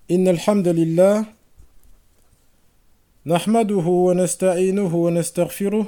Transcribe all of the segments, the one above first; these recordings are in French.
إن الحمد لله نحمده ونستعينه ونستغفره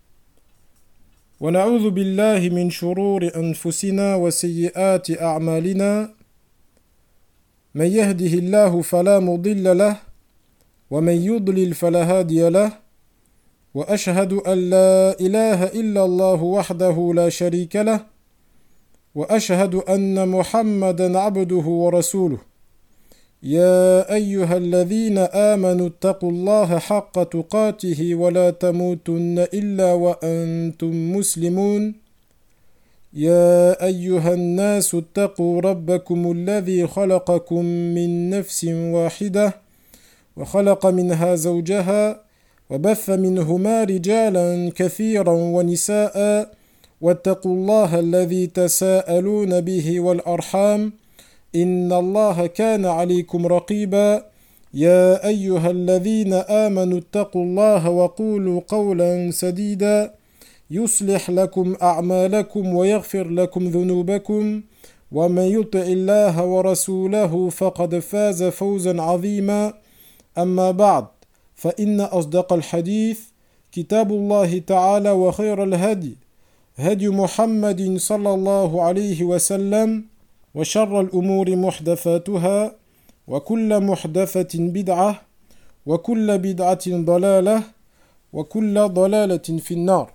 ونعوذ بالله من شرور أنفسنا وسيئات أعمالنا من يهده الله فلا مضل له ومن يضلل فلا هادي له وأشهد أن لا إله إلا الله وحده لا شريك له وأشهد أن محمدا عبده ورسوله يا أيها الذين آمنوا اتقوا الله حق تقاته ولا تموتن إلا وأنتم مسلمون يا أيها الناس اتقوا ربكم الذي خلقكم من نفس واحدة وخلق منها زوجها وبث منهما رجالا كثيرا ونساء واتقوا الله الذي تساءلون به والأرحام إن الله كان عليكم رقيبا يا أيها الذين آمنوا اتقوا الله وقولوا قولا سديدا يصلح لكم أعمالكم ويغفر لكم ذنوبكم ومن يطع الله ورسوله فقد فاز فوزا عظيما أما بعد فإن أصدق الحديث كتاب الله تعالى وخير الهدي هدي محمد صلى الله عليه وسلم وشر الأمور محدثاتها وكل محدثة بدعة وكل بدعة ضلالة وكل ضلالة في النار.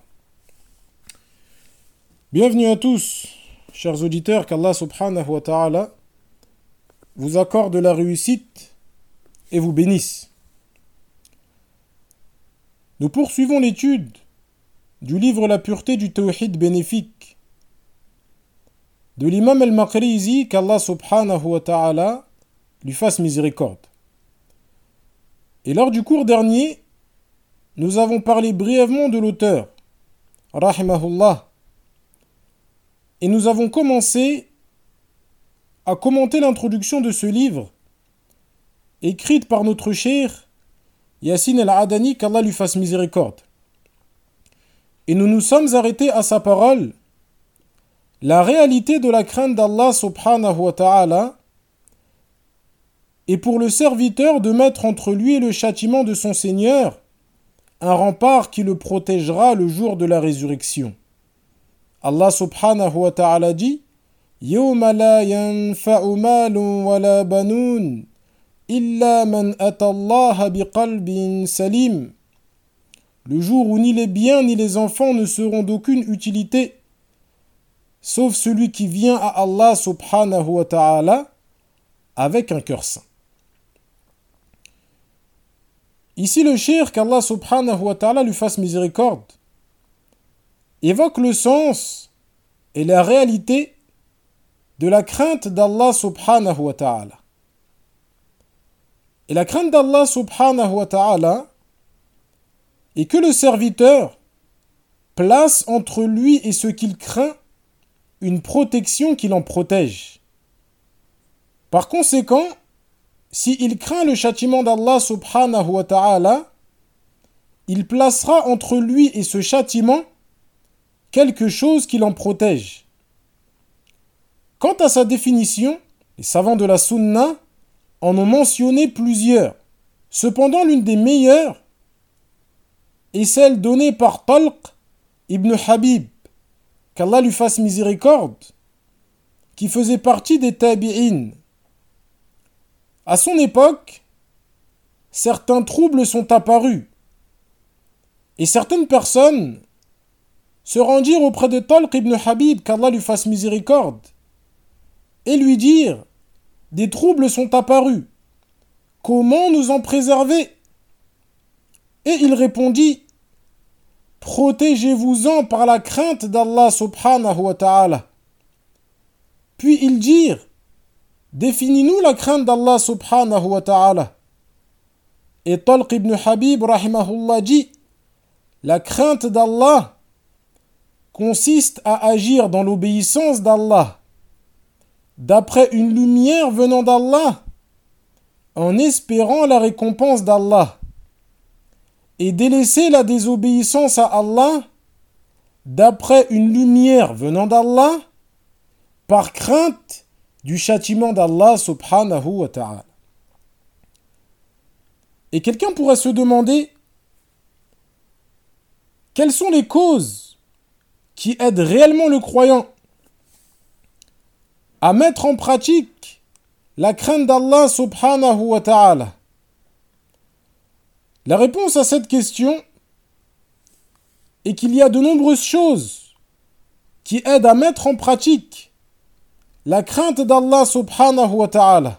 Bienvenue à tous, chers auditeurs, qu'Allah subhanahu wa ta'ala vous accorde la réussite et vous bénisse. Nous poursuivons l'étude du livre La pureté du tawhid bénéfique de l'imam al-Maqrizi, qu'Allah subhanahu wa ta'ala lui fasse miséricorde. Et lors du cours dernier, nous avons parlé brièvement de l'auteur, rahimahullah, et nous avons commencé à commenter l'introduction de ce livre, écrite par notre cheikh Yassine al-Adani, qu'Allah lui fasse miséricorde. Et nous nous sommes arrêtés à sa parole. La réalité de la crainte d'Allah subhanahu wa ta'ala est pour le serviteur de mettre entre lui et le châtiment de son Seigneur un rempart qui le protégera le jour de la résurrection. Allah subhanahu wa ta'ala dit Yawma la yanfa'u malun wa la banun illa man ata Allah biqalbin salim. Le jour où ni les biens ni les enfants ne seront d'aucune utilité, sauf celui qui vient à Allah subhanahu wa ta'ala avec un cœur saint. Ici le cheikh, qu'Allah subhanahu wa ta'ala lui fasse miséricorde, évoque le sens et la réalité de la crainte d'Allah subhanahu wa ta'ala. Et la crainte d'Allah subhanahu wa ta'ala est que le serviteur place entre lui et ce qu'il craint une protection qui l'en protège. Par conséquent, s'il craint le châtiment d'Allah subhanahu wa ta'ala, il placera entre lui et ce châtiment quelque chose qui l'en protège. Quant à sa définition, les savants de la Sunna en ont mentionné plusieurs. Cependant, l'une des meilleures est celle donnée par Talq ibn Habib, qu'Allah lui fasse miséricorde, qui faisait partie des tabi'in. À son époque, certains troubles sont apparus, et certaines personnes se rendirent auprès de Talq ibn Habib, qu'Allah lui fasse miséricorde, et lui dirent « Des troubles sont apparus, comment nous en préserver ?» Et il répondit « Protégez-vous-en par la crainte d'Allah subhanahu wa ta'ala. » Puis ils dirent « Définis-nous la crainte d'Allah subhanahu wa ta'ala. » Et Talq ibn Habib rahimahullah dit « La crainte d'Allah consiste à agir dans l'obéissance d'Allah, d'après une lumière venant d'Allah, en espérant la récompense d'Allah, et délaisser la désobéissance à Allah, d'après une lumière venant d'Allah, par crainte du châtiment d'Allah subhanahu wa ta'ala. Et quelqu'un pourrait se demander quelles sont les causes qui aident réellement le croyant à mettre en pratique la crainte d'Allah subhanahu wa ta'ala. La réponse à cette question est qu'il y a de nombreuses choses qui aident à mettre en pratique la crainte d'Allah subhanahu wa ta'ala.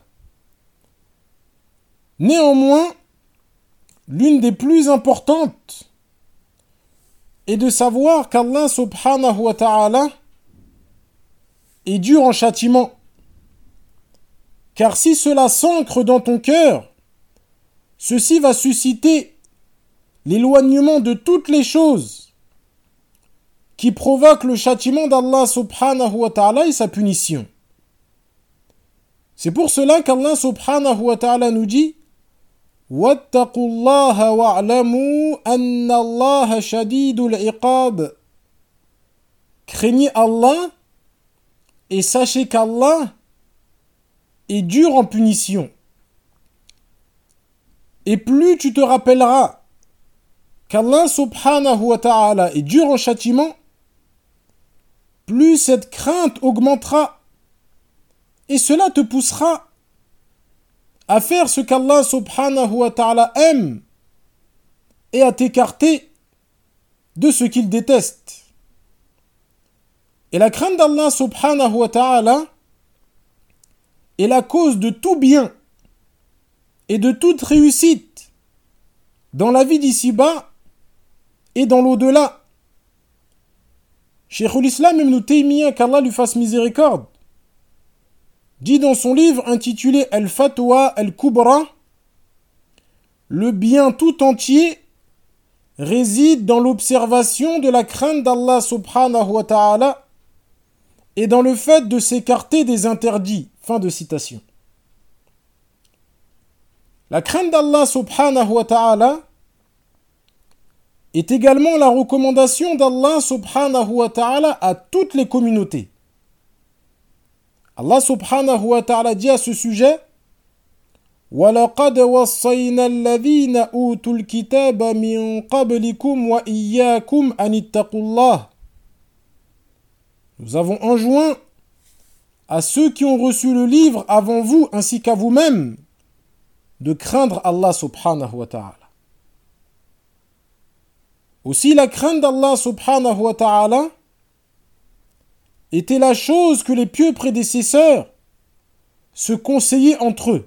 Néanmoins, l'une des plus importantes est de savoir qu'Allah subhanahu wa ta'ala est dur en châtiment. Car si cela s'ancre dans ton cœur, ceci va susciter l'éloignement de toutes les choses qui provoquent le châtiment d'Allah subhanahu wa ta'ala et sa punition. C'est pour cela qu'Allah subhanahu wa ta'ala nous dit وَاتَّقُوا اللَّهَ وَاعْلَمُوا أَنَّ اللَّهَ شَدِيدُ الْعِقَابِ. Craignez Allah et sachez qu'Allah est dur en punition. Et plus tu te rappelleras qu'Allah subhanahu wa ta'ala est dur en châtiment, plus cette crainte augmentera et cela te poussera à faire ce qu'Allah subhanahu wa ta'ala aime et à t'écarter de ce qu'il déteste. Et la crainte d'Allah subhanahu wa ta'ala est la cause de tout bien et de toute réussite dans la vie d'ici-bas et dans l'au-delà. Cheikhul Islam Ibn Taymiyyah, qu'Allah lui fasse miséricorde, dit dans son livre intitulé Al-Fatwa Al-Kubra, le bien tout entier réside dans l'observation de la crainte d'Allah subhanahu wa ta'ala et dans le fait de s'écarter des interdits. Fin de citation. La crainte d'Allah subhanahu wa ta'ala est également la recommandation d'Allah subhanahu wa ta'ala à toutes les communautés. Allah subhanahu wa ta'ala dit à ce sujet وَلَقَدْ وَصَّيْنَا الَّذِينَ أُوتُوا الْكِتَابَ مِنْ قَبْلِكُمْ وَإِيَّاكُمْ أَنِ اتَّقُوا اللَّهَ. Nous avons enjoint à ceux qui ont reçu le livre avant vous ainsi qu'à vous-mêmes de craindre Allah subhanahu wa ta'ala. Aussi la crainte d'Allah subhanahu wa ta'ala était la chose que les pieux prédécesseurs se conseillaient entre eux.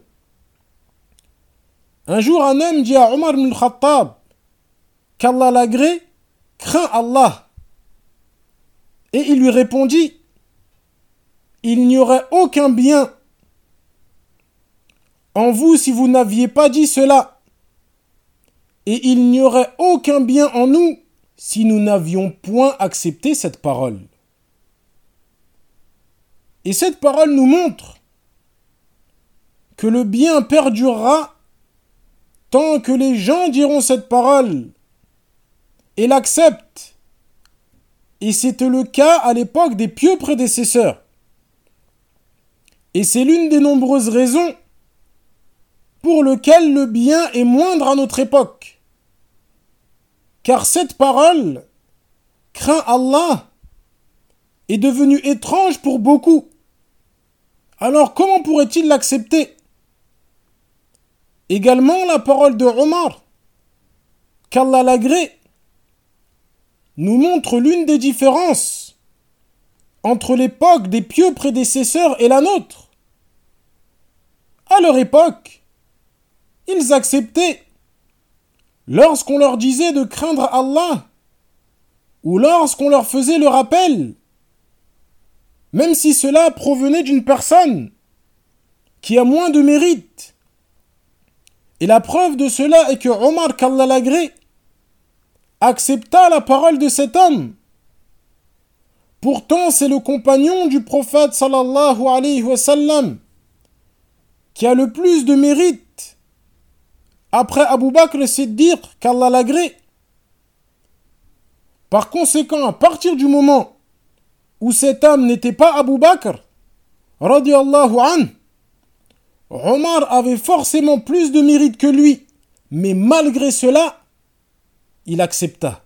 Un jour, un homme dit à Omar ibn al-Khattab qu'Allah l'agrée, crains Allah. Et il lui répondit, il n'y aurait aucun bien en vous si vous n'aviez pas dit cela. Et il n'y aurait aucun bien en nous si nous n'avions point accepté cette parole. Et cette parole nous montre que le bien perdurera tant que les gens diront cette parole et l'acceptent. Et c'était le cas à l'époque des pieux prédécesseurs. Et c'est l'une des nombreuses raisons pour lesquelles le bien est moindre à notre époque. Car cette parole, crains Allah, est devenue étrange pour beaucoup. Alors comment pourrait-il l'accepter? Également la parole de Omar, qu'Allah l'agrée, nous montre l'une des différences entre l'époque des pieux prédécesseurs et la nôtre. À leur époque, ils acceptaient, lorsqu'on leur disait de craindre Allah, ou lorsqu'on leur faisait le rappel, même si cela provenait d'une personne qui a moins de mérite. Et la preuve de cela est que Omar, qu'Allah l'agrée, accepta la parole de cet homme. Pourtant, c'est le compagnon du prophète sallallahu alayhi wa sallam qui a le plus de mérite après Abu Bakr Siddiq, qu'Allah l'agrée. Par conséquent, à partir du moment où cet homme n'était pas Abu Bakr, radiyallahu anhu, Omar avait forcément plus de mérite que lui, mais malgré cela, il accepta.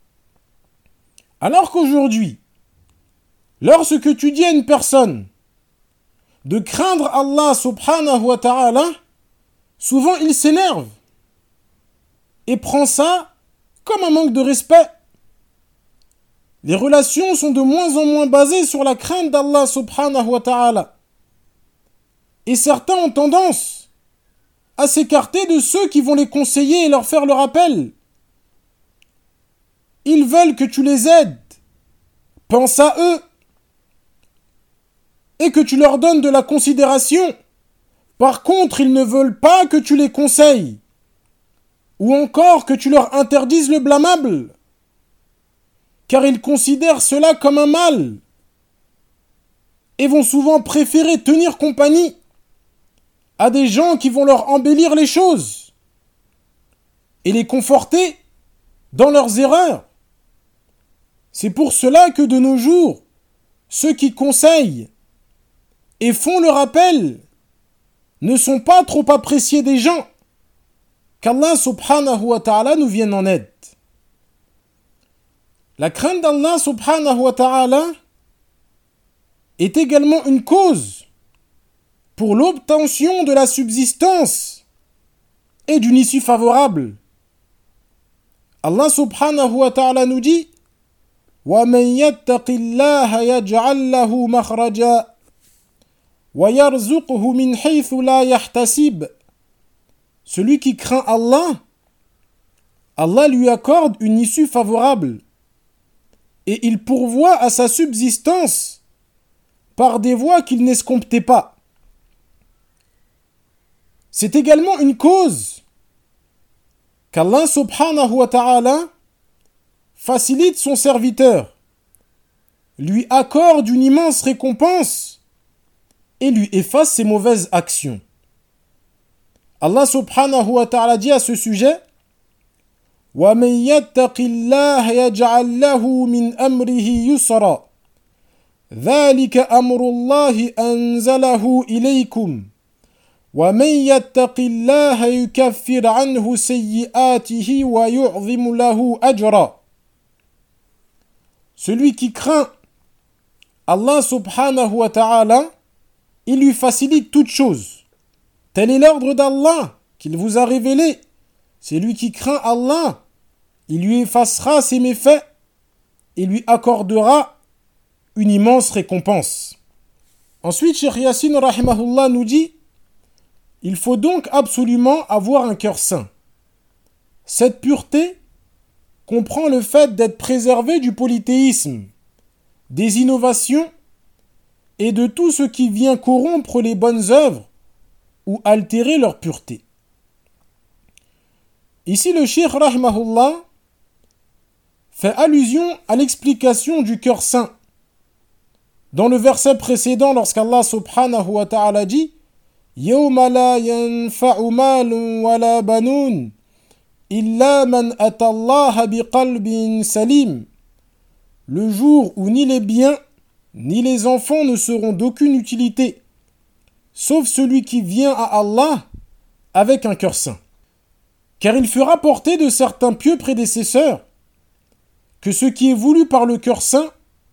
Alors qu'aujourd'hui, lorsque tu dis à une personne de craindre Allah subhanahu wa ta'ala, souvent il s'énerve et prend ça comme un manque de respect. Les relations sont de moins en moins basées sur la crainte d'Allah subhanahu wa ta'ala. Et certains ont tendance à s'écarter de ceux qui vont les conseiller et leur faire le rappel. Ils veulent que tu les aides. Pense à eux. Et que tu leur donnes de la considération. Par contre, ils ne veulent pas que tu les conseilles. Ou encore que tu leur interdises le blâmable. Car ils considèrent cela comme un mal. Et vont souvent préférer tenir compagnie à des gens qui vont leur embellir les choses et les conforter dans leurs erreurs. C'est pour cela que de nos jours, ceux qui conseillent et font le rappel ne sont pas trop appréciés des gens. Qu'Allah subhanahu wa ta'ala nous vienne en aide. La crainte d'Allah subhanahu wa ta'ala est également une cause pour l'obtention de la subsistance et d'une issue favorable. Allah subhanahu wa ta'ala nous dit وَمَنْ يَتَّقِ اللَّهَ يَجْعَلْ لَهُ مَخْرَجًا وَيَرْزُقْهُ مِنْ حَيْثُ لَا يَحْتَسِبُ. Celui qui craint Allah, Allah lui accorde une issue favorable et il pourvoit à sa subsistance par des voies qu'il n'escomptait pas. C'est également une cause qu'Allah subhanahu wa ta'ala facilite son serviteur, lui accorde une immense récompense et lui efface ses mauvaises actions. Allah subhanahu wa ta'ala dit à ce sujet وَمَنْ يَتَّقِ اللَّهَ يَجْعَلْ لَهُ مِنْ أَمْرِهِ يُسْرًا ذَلِكَ أَمْرُ اللَّهِ أَنْزَلَهُ إِلَيْكُمْ وَمَنْ يَتَّقِ اللَّهَ يُكَفِّرْ عَنْهُ سَيِّئَاتِهِ وَيُعْظِمُ لَهُ أَجْرًا. Celui qui craint Allah subhanahu wa ta'ala, il lui facilite toutes choses. Tel est l'ordre d'Allah qu'il vous a révélé. C'est lui qui craint Allah, il lui effacera ses méfaits et lui accordera une immense récompense. Ensuite, Cheikh Yassine rahimahullah nous dit: il faut donc absolument avoir un cœur saint. Cette pureté comprend le fait d'être préservé du polythéisme, des innovations et de tout ce qui vient corrompre les bonnes œuvres ou altérer leur pureté. Ici, le Cheikh rahimahullah fait allusion à l'explication du cœur saint. Dans le verset précédent, lorsqu'Allah subhanahu wa ta'ala dit يَوْمَ لَا يَنْفَعُ مَالٌ وَلَا بَنُونَ إِلَّا مَنْ أَتَى اللَّهَ بِقَلْبٍ سَلِيمٍ. Le jour où ni les biens ni les enfants ne seront d'aucune utilité, sauf celui qui vient à Allah avec un cœur saint. Car il fut rapporté de certains pieux prédécesseurs que ce qui est voulu par le cœur saint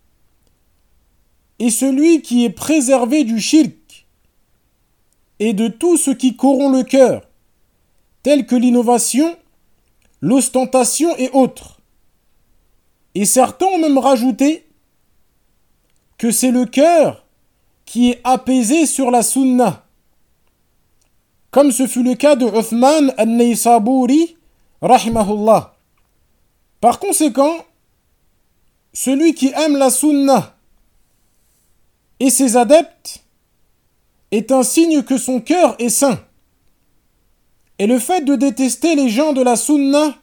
est celui qui est préservé du shirk et de tout ce qui corrompt le cœur, tel que l'innovation, l'ostentation et autres. Et certains ont même rajouté que c'est le cœur qui est apaisé sur la sunna, comme ce fut le cas de Uthman al-Naysaburi, rahimahullah. Par conséquent, celui qui aime la sunna et ses adeptes est un signe que son cœur est saint. Et le fait de détester les gens de la sunna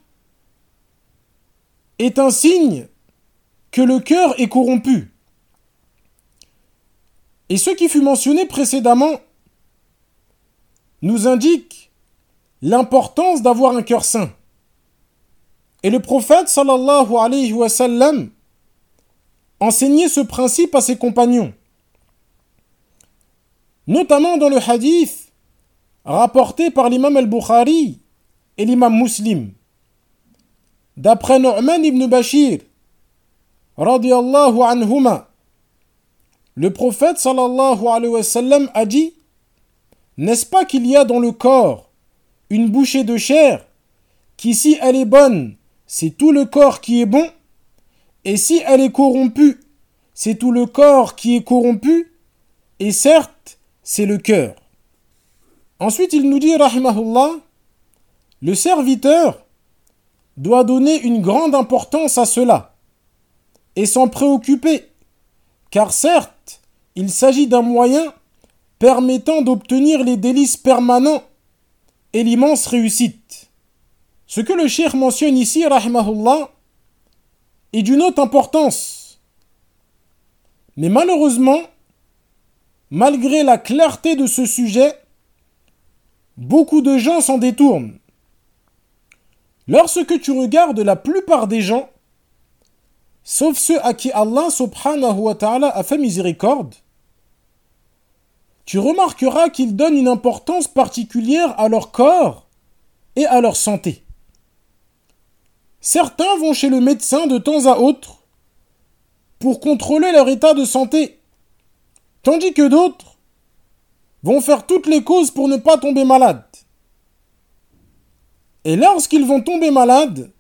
est un signe que le cœur est corrompu. Et ce qui fut mentionné précédemment nous indique l'importance d'avoir un cœur saint. Et le prophète sallallahu alayhi wa sallam enseignait ce principe à ses compagnons. Notamment dans le hadith rapporté par l'imam al-Bukhari et l'imam Muslim, d'après Nu'man ibn Bashir, radiyallahu anhuma, le prophète sallallahu alayhi wa sallam a dit: n'est-ce pas qu'il y a dans le corps une bouchée de chair qui, si elle est bonne, c'est tout le corps qui est bon, et si elle est corrompue, c'est tout le corps qui est corrompu, et certes, c'est le cœur. Ensuite, il nous dit, rahimahullah, le serviteur doit donner une grande importance à cela, et s'en préoccuper, car certes, il s'agit d'un moyen permettant d'obtenir les délices permanents et l'immense réussite. Ce que le cheikh mentionne ici, rahimahullah, est d'une haute importance. Mais malheureusement, malgré la clarté de ce sujet, beaucoup de gens s'en détournent. Lorsque tu regardes la plupart des gens, sauf ceux à qui Allah subhanahu wa ta'ala a fait miséricorde, tu remarqueras qu'ils donnent une importance particulière à leur corps et à leur santé. Certains vont chez le médecin de temps à autre pour contrôler leur état de santé, tandis que d'autres vont faire toutes les causes pour ne pas tomber malades. Et lorsqu'ils vont tomber malades,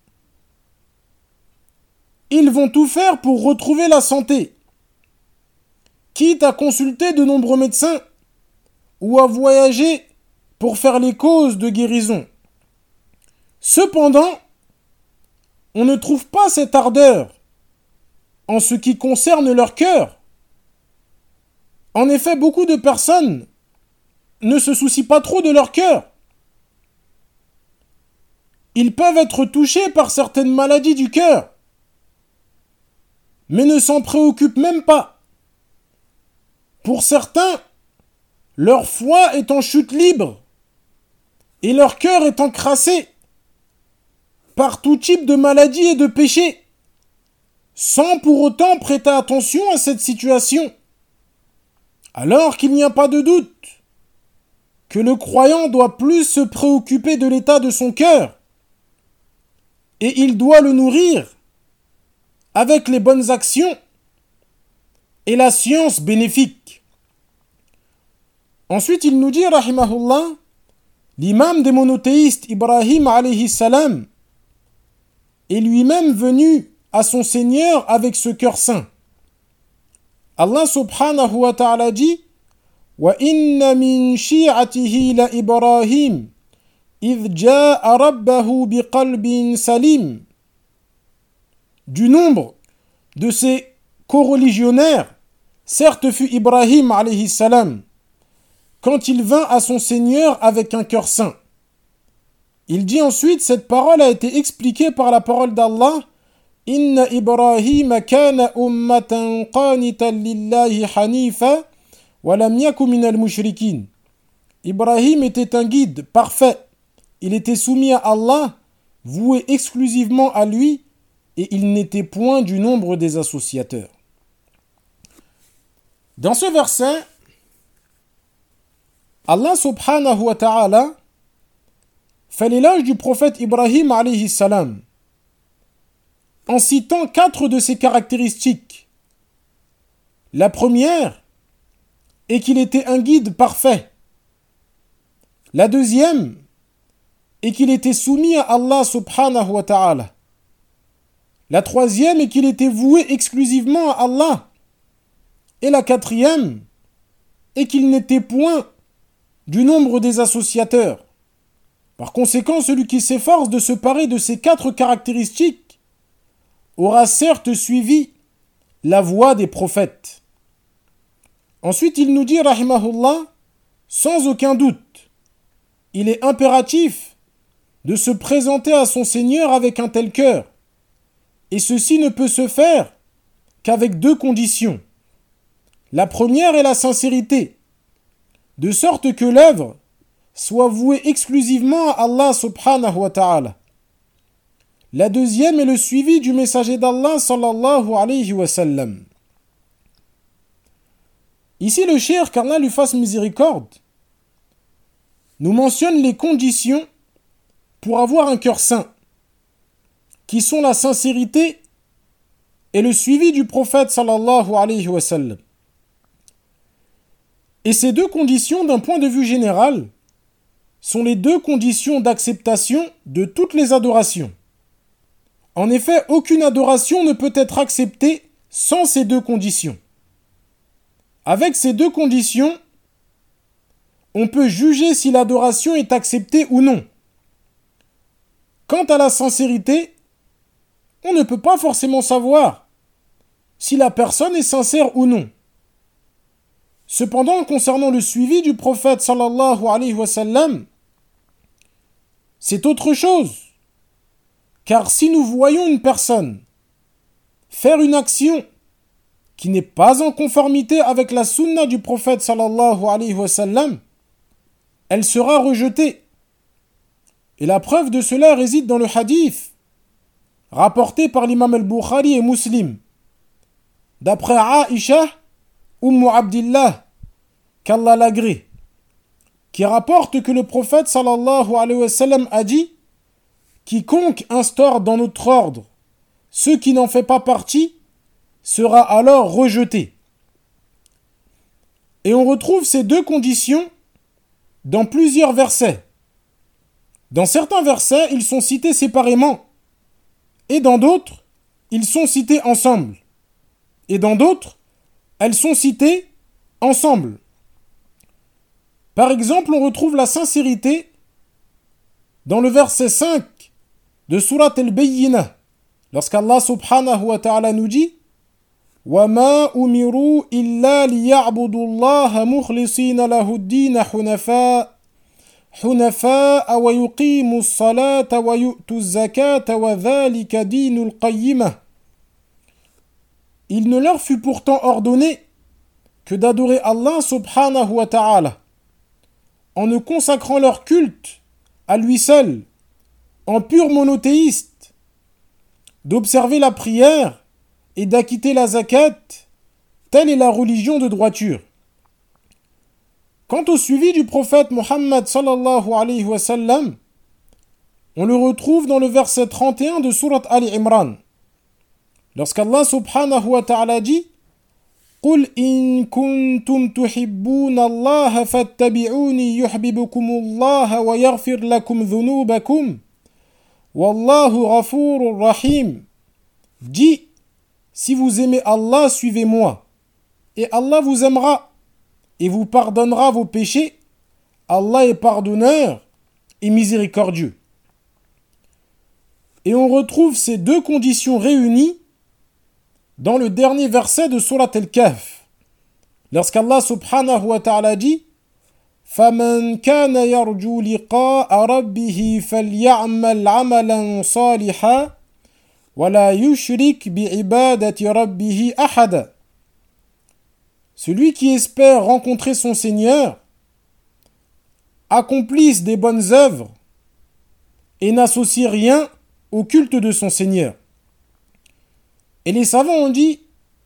ils vont tout faire pour retrouver la santé, quitte à consulter de nombreux médecins ou à voyager pour faire les causes de guérison. Cependant, on ne trouve pas cette ardeur en ce qui concerne leur cœur. En effet, beaucoup de personnes ne se soucient pas trop de leur cœur. Ils peuvent être touchés par certaines maladies du cœur, mais ne s'en préoccupent même pas. Pour certains, leur foi est en chute libre et leur cœur est encrassé par tout type de maladie et de péché, sans pour autant prêter attention à cette situation, alors qu'il n'y a pas de doute que le croyant doit plus se préoccuper de l'état de son cœur, et il doit le nourrir avec les bonnes actions et la science bénéfique. Ensuite, il nous dit, rahimahullah, l'imam des monothéistes Ibrahim alayhi salam est lui-même venu à son Seigneur avec ce cœur saint. Allah subhanahu wa ta'ala dit: wa inna min shi'atihi la Ibrahim idh ja'a rabbahu biqalbin salim. Du nombre de ses coreligionnaires, certes fut Ibrahim alayhi salam, quand il vint à son Seigneur avec un cœur saint. Il dit ensuite, cette parole a été expliquée par la parole d'Allah: Inna Ibrahim kana ummatan qanitan lillahi hanifa wa lam yaku minal mushrikin. Ibrahim était un guide parfait. Il était soumis à Allah, voué exclusivement à lui, et il n'était point du nombre des associateurs. Dans ce verset, Allah subhanahu wa ta'ala fait l'éloge du prophète Ibrahim alayhi salam en citant 4 de ses caractéristiques. La première est qu'il était un guide parfait. La deuxième est qu'il était soumis à Allah subhanahu wa ta'ala. La troisième est qu'il était voué exclusivement à Allah. Et la quatrième est qu'il n'était point du nombre des associateurs. Par conséquent, celui qui s'efforce de se parer de ces 4 caractéristiques aura certes suivi la voie des prophètes. Ensuite, il nous dit, rahimahullah, sans aucun doute, il est impératif de se présenter à son Seigneur avec un tel cœur. Et ceci ne peut se faire qu'avec 2 conditions. La première est la sincérité, de sorte que l'œuvre soit vouée exclusivement à Allah subhanahu wa ta'ala. La deuxième est le suivi du messager d'Allah sallallahu alayhi wa sallam. Ici, le cheikh, qu'Allah lui fasse miséricorde, nous mentionne les conditions pour avoir un cœur saint, qui sont la sincérité et le suivi du prophète sallallahu alayhi wa sallam. Et ces deux conditions, d'un point de vue général, sont les deux conditions d'acceptation de toutes les adorations. En effet, aucune adoration ne peut être acceptée sans ces deux conditions. Avec ces deux conditions, on peut juger si l'adoration est acceptée ou non. Quant à la sincérité, on ne peut pas forcément savoir si la personne est sincère ou non. Cependant, concernant le suivi du prophète sallallahu alayhi wa sallam, c'est autre chose. Car si nous voyons une personne faire une action qui n'est pas en conformité avec la sunna du prophète sallallahu alayhi wa sallam, elle sera rejetée. Et la preuve de cela réside dans le hadith rapporté par l'imam al-Bukhari et Muslim, d'après Aïcha, Abdillah, qu'Allah l'agrée, qui rapporte que le prophète sallallahu alayhi wa sallam a dit: quiconque instaure dans notre ordre ce qui n'en fait pas partie sera alors rejeté. Et on retrouve ces deux conditions dans plusieurs versets. Dans certains versets, ils sont cités séparément, et dans d'autres, ils sont cités ensemble, et dans d'autres, elles sont citées ensemble. Par exemple, on retrouve la sincérité dans le verset 5 de Surat al-Bayyinah, lorsqu'Allah subhanahu wa ta'ala nous dit: وَمَا أُمِرُوا إِلَّا لِيَعْبُدُوا اللَّهَ مُخْلِصِينَ لَهُ الدِّينَ حُنَفَاءَ وَيُقِيمُوا الصَّلَاةَ وَيُؤْتُوا الزَّكَاةَ وَذَلِكَ دِينُ الْقَيِّمَةِ. Il ne leur fut pourtant ordonné que d'adorer Allah subhanahu wa ta'ala en ne consacrant leur culte à lui seul, en pur monothéiste, d'observer la prière et d'acquitter la zakat, telle est la religion de droiture. Quant au suivi du prophète Muhammad sallallahu alayhi wa sallam, on le retrouve dans le verset 31 de Surat Ali Imran, lorsqu'Allah subhanahu wa ta'ala dit: قُلْ إِن كُنتُمْ تُحِبُّونَ اللَّهَ فَاتَّبِعُونِي يُحْبِبُكُمُ اللَّهَ وَيَغْفِرْ لَكُمْ ذُنُوبَكُمْ وَاللَّهُ غَفُورٌ رَحِيمٌ. Dis: si vous aimez Allah, suivez-moi, et Allah vous aimera, et vous pardonnera vos péchés. Allah est pardonneur et miséricordieux. Et on retrouve ces deux conditions réunies dans le dernier verset de Surat al-Kahf, lorsqu'Allah subhanahu wa ta'ala dit: فَمَنْ كَانَ يَرْجُو لِقَاءَ رَبِّهِ فَلْيَعْمَلْ عَمَلًا صَالِحًا وَلَا يُشْرِكْ بِعِبَادَةِ رَبِّهِ أَحَدًا. Celui qui espère rencontrer son Seigneur accomplisse des bonnes œuvres et n'associe rien au culte de son Seigneur. Et les savants ont dit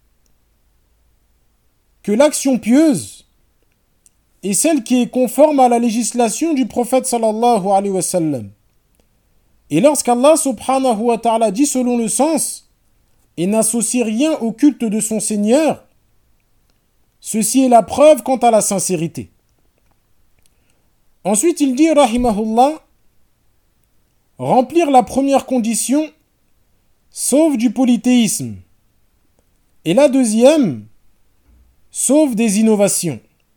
que l'action pieuse est celle qui est conforme à la législation du prophète sallallahu alayhi wa sallam. Et lorsqu'Allah subhanahu wa ta'ala dit selon le sens et n'associe rien au culte de son Seigneur, ceci est la preuve quant à la sincérité. Ensuite, il dit, rahimahullah, remplir la première condition sauve du polythéisme. Et la deuxième sauve des innovations.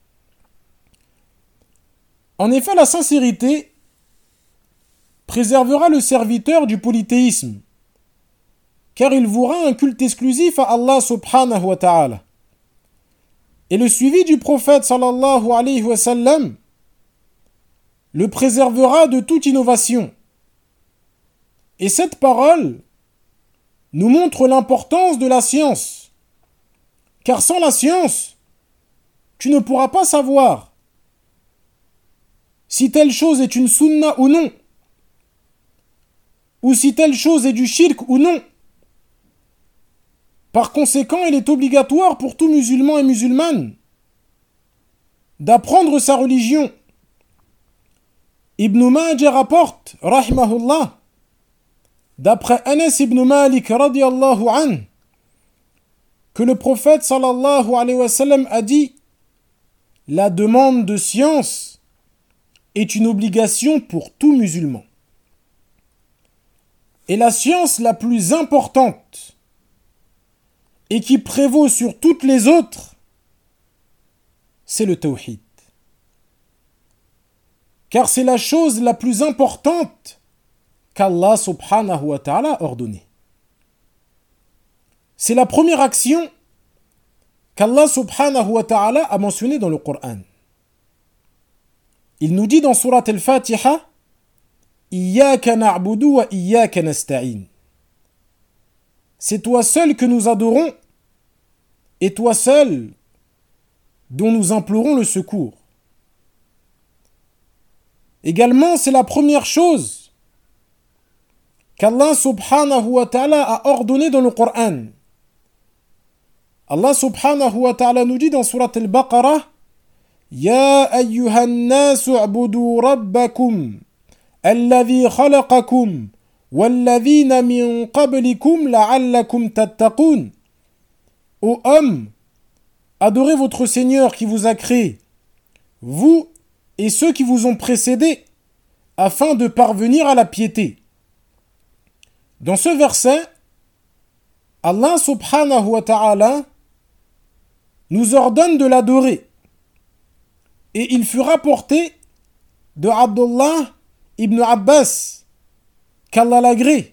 En effet, la sincérité préservera le serviteur du polythéisme, car il vouera un culte exclusif à Allah subhanahu wa ta'ala. Et le suivi du prophète sallallahu alayhi wa sallam le préservera de toute innovation. Et cette parole nous montre l'importance de la science, car sans la science, tu ne pourras pas savoir si telle chose est une sunna ou non, ou si telle chose est du shirk ou non. Par conséquent, il est obligatoire pour tout musulman et musulmane d'apprendre sa religion Ibn Majah rapporte, rahimahullah, d'après Anas ibn Malik radiyallahu anhu, que le prophète sallallahu alayhi wa sallam a dit: la demande de science est une obligation pour tout musulman. Et la science la plus importante et qui prévaut sur toutes les autres, c'est le tawhid. Car c'est la chose la plus importante qu'Allah subhanahu wa ta'ala a ordonnée. C'est la première action qu'Allah subhanahu wa ta'ala a mentionnée dans le Coran. Il nous dit dans Surat al-Fatiha: Iyyaka na'budu wa iyyaka nasta'in. C'est toi seul que nous adorons et toi seul dont nous implorons le secours. Également, c'est la première chose qu'Allah subhanahu wa ta'ala a ordonné dans le Coran. Allah subhanahu wa ta'ala nous dit dans Surat al-Baqarah: Ya ayyuhan nasu u'budu rabbakum alladhi khalaqakum walladhina min qablikum la'allakum tattaqun. Ô hommes, adorez votre Seigneur qui vous a créé, vous et ceux qui vous ont précédés, afin de parvenir à la piété. Dans ce verset, Allah subhanahu wa ta'ala nous ordonne de l'adorer. Et il fut rapporté de Abdullah ibn Abbas, qu'Allah l'agrée,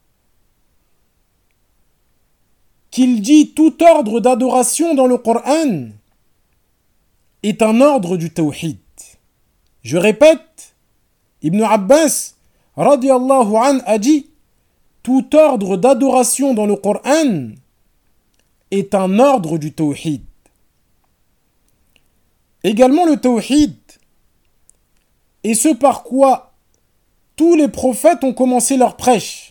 qu'il dit: tout ordre d'adoration dans le Coran est un ordre du tawhid. Je répète, Ibn Abbas radiyallahu anhu a dit: tout ordre d'adoration dans le Coran est un ordre du tawhid. Également le tawhid est ce par quoi tous les prophètes ont commencé leur prêche.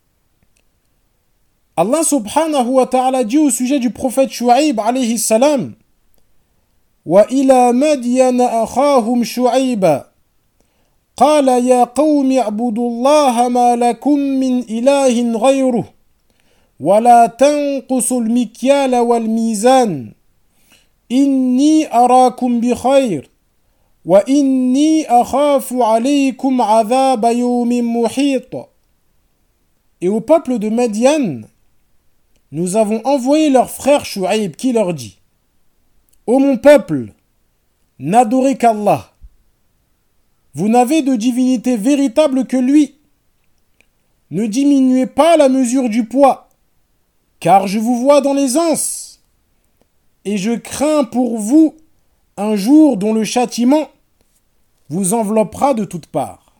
Allah subhanahu wa ta'ala dit au sujet du prophète Shu'aib alayhi salam: Wa ila Madyana akhahum Shu'aiba qala ya qawmi a'budu Allah ma lakum min ilahin ghayruh wa la tanqusu al-mikyala wal mizan inni arakum bi khayr wa inni akhafu alaykum adhaba yawmin muhit. Et au peuple de Madian, nous avons envoyé leur frère Shu'aib qui leur dit: Ô mon peuple, n'adorez qu'Allah. Vous n'avez de divinité véritable que lui. Ne diminuez pas la mesure du poids, car je vous vois dans l'aisance. Et je crains pour vous un jour dont le châtiment vous enveloppera de toutes parts.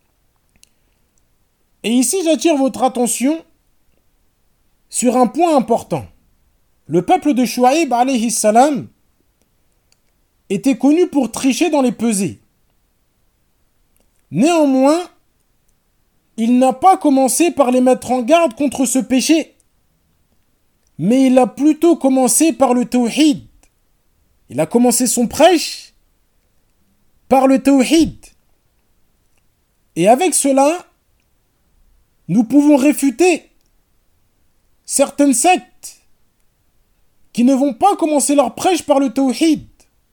Et ici, j'attire votre attention sur un point important. Le peuple de Shu'aib alayhi salam était connu pour tricher dans les pesées. Néanmoins, il n'a pas commencé par les mettre en garde contre ce péché, mais il a plutôt commencé par le tawhid. Il a commencé son prêche par le tawhid. Et avec cela, nous pouvons réfuter certaines sectes qui ne vont pas commencer leur prêche par le tawhid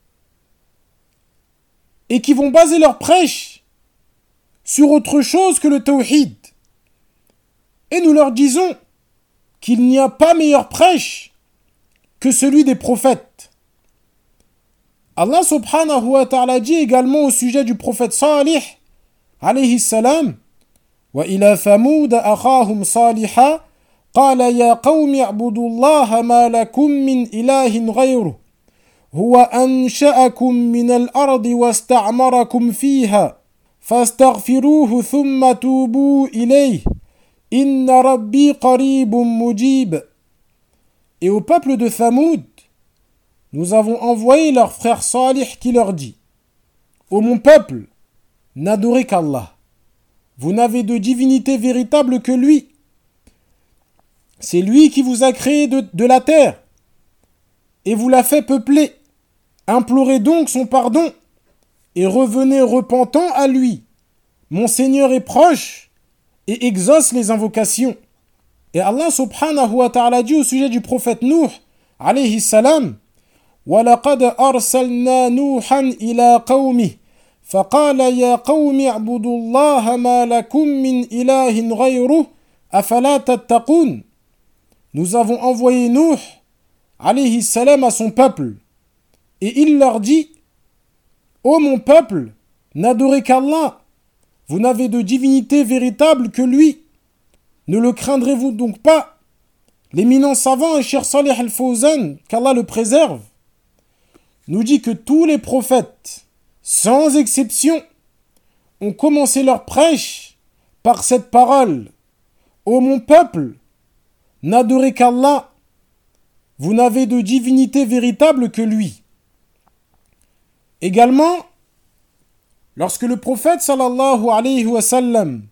et qui vont baser leur prêche sur autre chose que le tawhid. Et nous leur disons qu'il n'y a pas meilleur prêche que celui des prophètes. Allah subhanahu wa ta'ala dit également au sujet du prophète Salih alayhi salam: Wa ila Thamud akhahum Saliha qala ya qawmi a'budu Allah ma lakum min ilahin ghayruh huwa ansha'akum min al-ardi wasta'marakum fiha fastaghfiruhu thumma tubu ilayhi Inna rabbi qaribun mujib. Et au peuple de Thamoud, nous avons envoyé leur frère Salih qui leur dit: Ô mon peuple, n'adorez qu'Allah. Vous n'avez de divinité véritable que lui. C'est lui qui vous a créé de la terre et vous l'a fait peupler. Implorez donc son pardon et revenez repentant à lui. mon Seigneur est proche et exauce les invocations. Et Allah subhanahu wa ta'ala dit au sujet du prophète Nuh, alayhi salam, وَلَقَدْ أَرْسَلْنَا نُوحًا إِلَىٰ قَوْمِهِ فَقَالَ يَا قَوْمِ اعْبُدُوا اللَّهَ مَا لَكُمْ مِنْ إِلَٰهٍ غَيْرُهُ أَفَلَا تَتَّقُونَ. Nous avons envoyé Nuh, alayhi salam, à son peuple, et il leur dit, ô mon peuple, n'adorez qu'Allah, vous n'avez de divinité véritable que lui. Ne le craindrez-vous donc pas? L'éminent savant, Cheikh Salih al-Fawzan, qu'Allah le préserve, nous dit que tous les prophètes, sans exception, ont commencé leur prêche par cette parole. Ô mon peuple, n'adorez qu'Allah, vous n'avez de divinité véritable que lui. Également, lorsque le prophète sallallahu alayhi wa sallam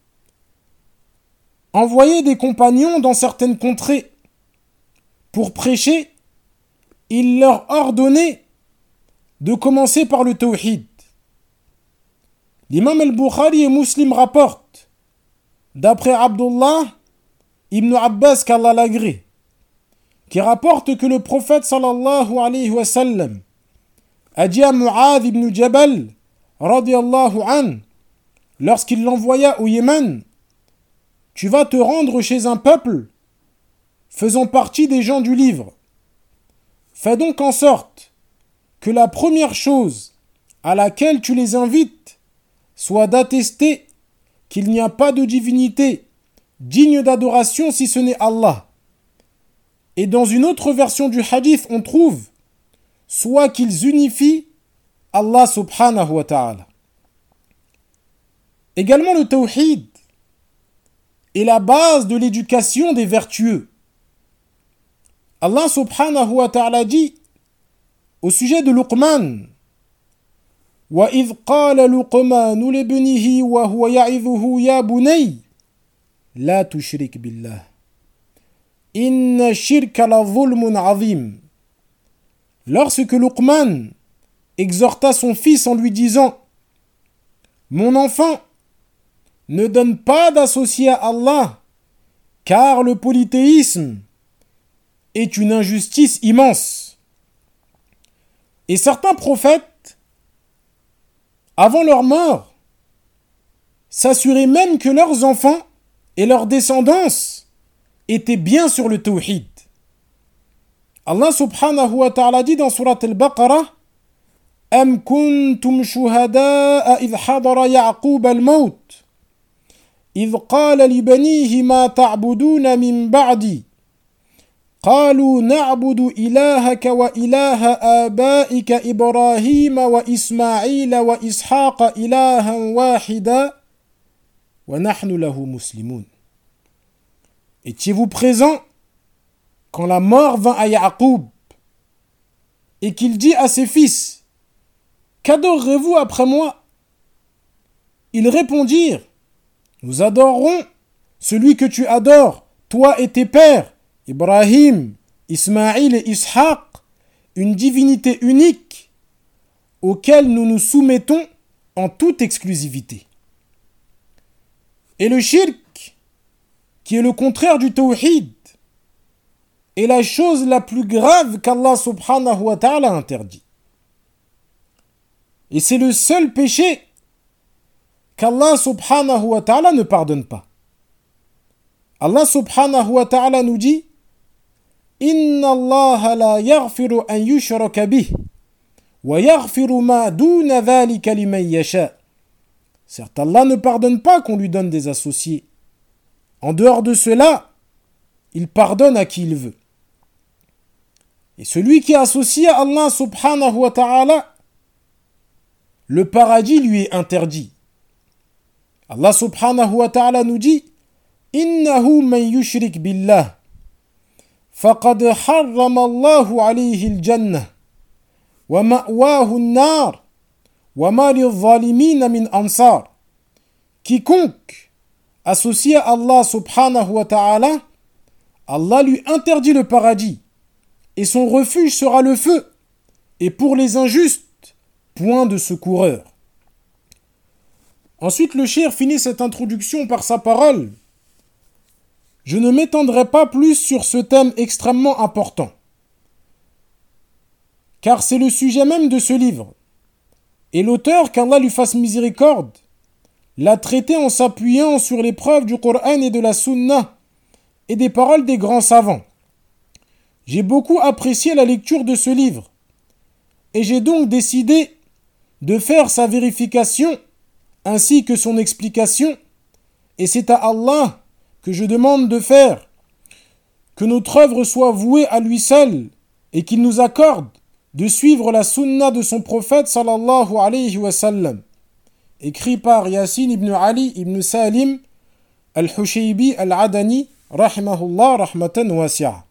envoyait des compagnons dans certaines contrées pour prêcher, il leur ordonnait de commencer par le tawhid. L'imam al-Bukhari et Muslim rapportent, d'après Abdullah ibn Abbas qu'Allah l'agrée, qui rapporte que le prophète sallallahu alayhi wa sallam a dit à Mu'adh ibn Jabal radiyallahu an, lorsqu'il l'envoya au Yémen, tu vas te rendre chez un peuple faisant partie des gens du livre. Fais donc en sorte que la première chose à laquelle tu les invites soit d'attester qu'il n'y a pas de divinité digne d'adoration si ce n'est Allah. Et dans une autre version du hadith, on trouve soit qu'ils unifient Allah subhanahu wa ta'ala. Également le tawhid est la base de l'éducation des vertueux. Allah subhanahu wa ta'ala dit au sujet de Luqman, وَإِذْ قَالَ لُقْمَانُ لِابْنِهِ وَهُوَ يَعِظُهُ يَا بُنَيَّ لَا تُشْرِكْ بِاللَّهِ إِنَّ الشِّرْكَ لَظُلْمٌ عَظِيمٌ. Lorsque Luqman exhorta son fils en lui disant, mon enfant, ne donne pas d'associé à Allah, car le polythéisme est une injustice immense. Et certains prophètes, avant leur mort, s'assuraient même que leurs enfants et leurs descendance étaient bien sur le tawhid. Allah subhanahu wa ta'ala dit dans surat al-Baqarah, أَمْ كُنْتُمْ شُهَدَاءَ إِذْ حَضَرَ يَعْقُوبَ الْمَوْتِ إِذْ قَالَ لِبَنِيهِ مَا تَعْبُدُونَ مِنْ بَعْدِي قالوا نعبد إلهك وإله آبائك إبراهيم وإسماعيل وإسحاق إلها واحدا ونحن له مسلمون. Étiez-vous présent quand la mort vint à Ya'qub et qu'il dit à ses fils, qu'adorerez-vous après moi? Ils répondirent, nous adorerons celui que tu adores, toi et tes pères, Ibrahim, Ismaïl et Ishaq, une divinité unique auquel nous nous soumettons en toute exclusivité. Et le shirk, qui est le contraire du tawhid, est la chose la plus grave qu'Allah subhanahu wa ta'ala interdit. Et c'est le seul péché qu'Allah subhanahu wa ta'ala ne pardonne pas. Allah subhanahu wa ta'ala nous dit, Inna Allah la yaghfiru an yushraka bih wa yaghfiru ma duna dhalika liman yasha. Certes, Allah ne pardonne pas qu'on lui donne des associés. En dehors de cela, il pardonne à qui il veut. Et celui qui est associé à Allah subhanahu wa ta'ala, le paradis lui est interdit. Allah subhanahu wa ta'ala nous dit, Innahu man yushrik billah فقد حرم الله عليه الجنة ومأواه النار وما للظالمين من أنصار. Quiconque associé à Allah subhanahu wa ta'ala, Allah lui interdit le paradis et son refuge sera le feu, et pour les injustes, point de secoureur. Ensuite, le cheikh finit cette introduction par sa parole. Je ne m'étendrai pas plus sur ce thème extrêmement important, car c'est le sujet même de ce livre. Et l'auteur, qu'Allah lui fasse miséricorde, l'a traité en s'appuyant sur les preuves du Coran et de la Sunna et des paroles des grands savants. J'ai beaucoup apprécié la lecture de ce livre et j'ai donc décidé de faire sa vérification ainsi que son explication, et c'est à Allah que je demande de faire que notre œuvre soit vouée à lui seul et qu'il nous accorde de suivre la sunna de son prophète sallallahu alayhi wa sallam. Écrit par Yassine ibn Ali ibn Salim al-Hushaybi al-Adani rahimahullah rahmatan wasi'a.